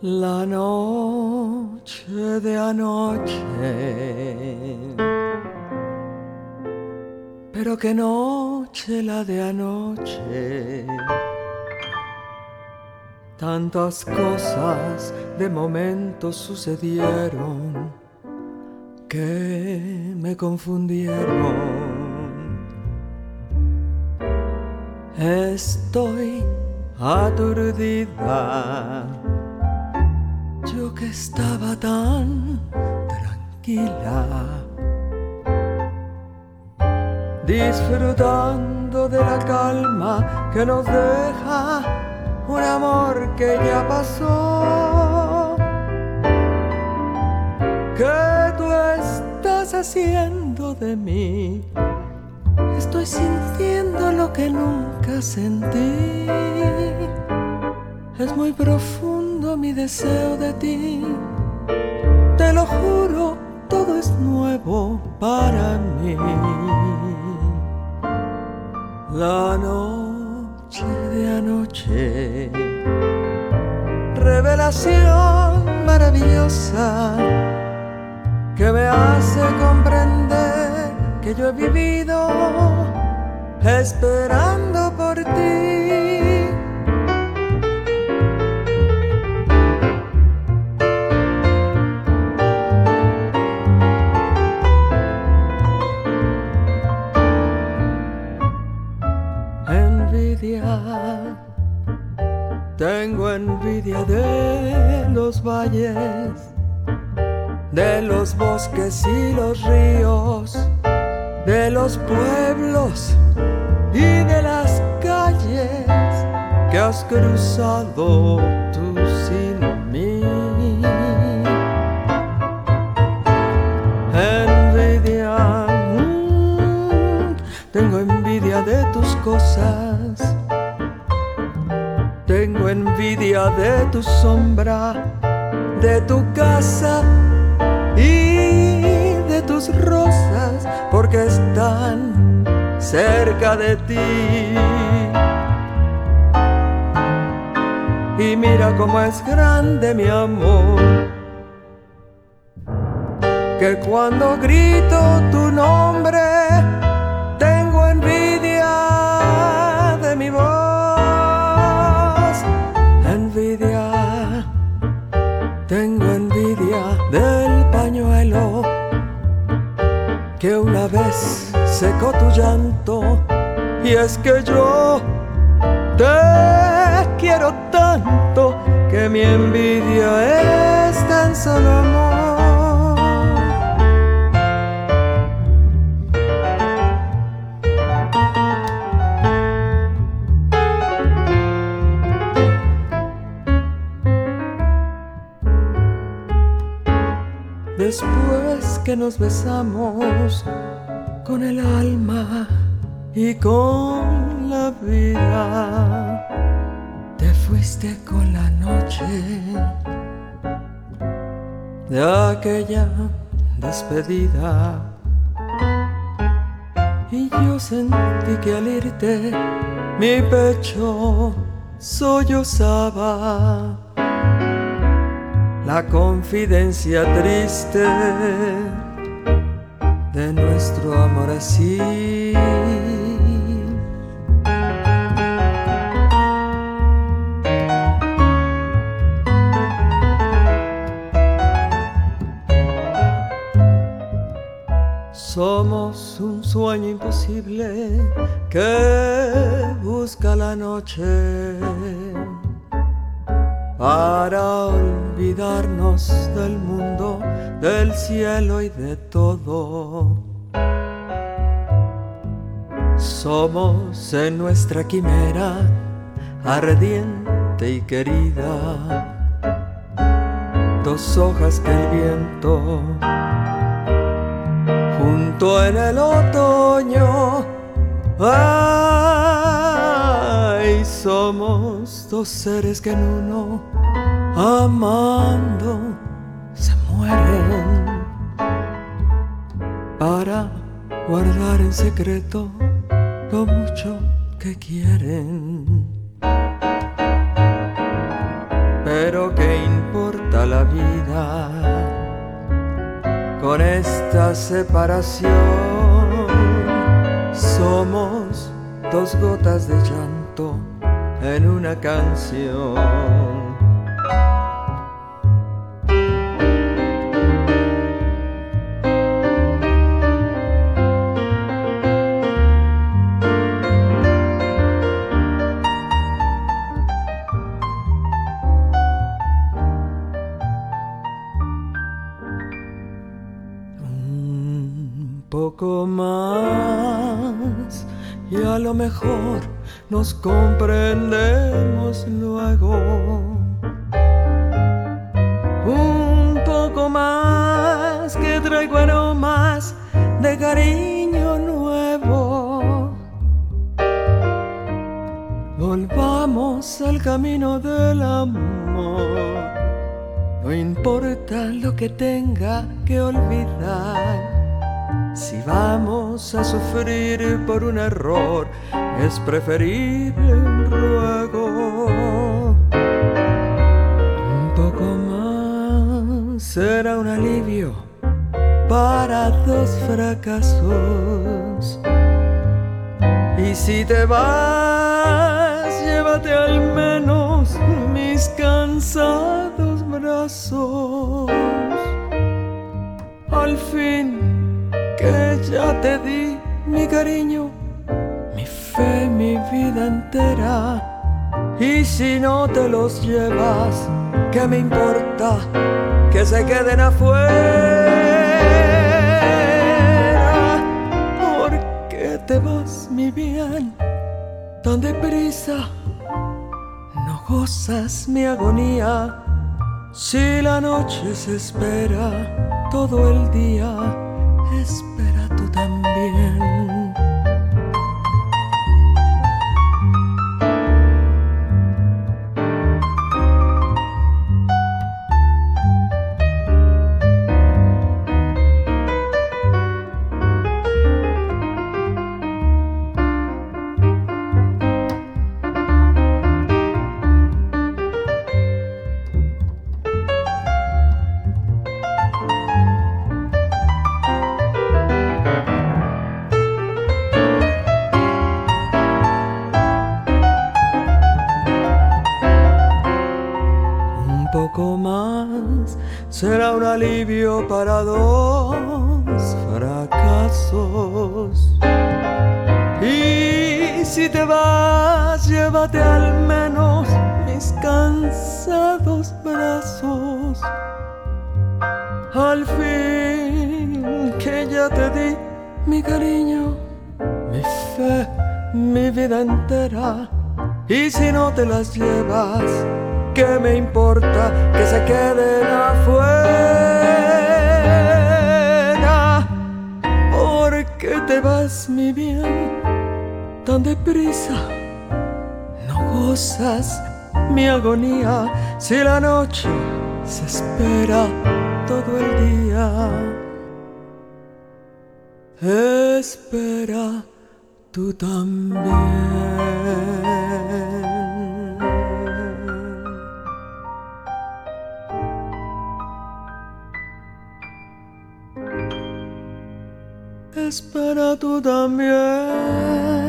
La noche de anoche, pero qué noche la de anoche. Tantas cosas de momento sucedieron que me confundieron. Estoy aturdida, yo que estaba tan tranquila, disfrutando de la calma que nos deja un amor que ya pasó. ¿Qué tú estás haciendo de mí? Estoy sintiendo lo que nunca sentí. Es muy profundo mi deseo de ti. Te lo juro, todo es nuevo para mí. La noche de anoche, revelación maravillosa que me hace comprender que yo he vivido esperando por ti. Envidia, tengo envidia de los valles, de los bosques y los ríos, de los pueblos y de las calles que has cruzado tú sin mí. Envidia, tengo envidia de tus cosas, tengo envidia de tu sombra, de tu casa y de tus rosas, porque están cerca de ti. Y mira cómo es grande mi amor, que cuando grito tu nombre tengo envidia de mi voz. Envidia, tengo envidia del pañuelo que una vez secó tu llanto. Y es que yo te quiero tanto que mi envidia es tan solo amor. Después que nos besamos con el alma y con la vida, te fuiste con la noche de aquella despedida. Y yo sentí que al irte mi pecho sollozaba la confidencia triste de nuestro amor así. Somos un sueño imposible que busca la noche para olvidarnos del mundo, del cielo y de todo. Somos en nuestra quimera ardiente y querida, dos hojas que el viento junto en el otoño. Ay, somos dos seres que en uno, amando, se mueren para guardar en secreto lo mucho que quieren. Pero qué importa la vida con esta separación. Somos dos gotas de llanto en una canción. Poco más y a lo mejor nos comprendemos luego. Un poco más que traigo aromas de cariño nuevo. Volvamos al camino del amor. No importa lo que tenga que olvidar. Si vamos a sufrir por un error, es preferible un ruego. Un poco más será un alivio para dos fracasos. Y si te vas, llévate al menos mis cansados brazos. Al fin que ya te di mi cariño, mi fe, mi vida entera. Y si no te los llevas, ¿qué me importa que se queden afuera? ¿Por qué te vas, mi bien, tan deprisa? No gozas mi agonía. Si la noche se espera todo el día, espera tú también. Poco más será un alivio para dos fracasos. Y si te vas, llévate al menos mis cansados brazos. Al fin que ya te di mi cariño, mi fe, mi vida entera. Y si no te las llevas, ¿qué me importa que se queden afuera? ¿Por qué te vas, mi bien, tan deprisa? No gozas mi agonía. Si la noche se espera todo el día, espera tú también. Espera tú también.